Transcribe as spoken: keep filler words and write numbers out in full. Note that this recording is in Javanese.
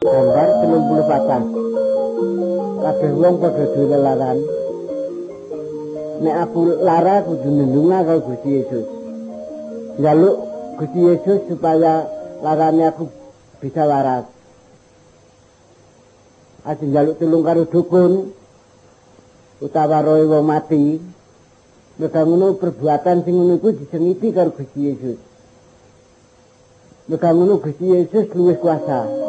Gambar telung puluh papat. Kabeh wong padha dilelaran. Nek aku lara kudu nendunga karo Gusti Yesus. Njaluk Gusti Yesus supaya larane aku bisa waras. Aja njaluk tulung karo dukun utawa roe wong mati. Nek ngono perbuatan sing ngono iku disengiti karo Gusti Yesus. Nek ngono Gusti Yesus luwih kuasa.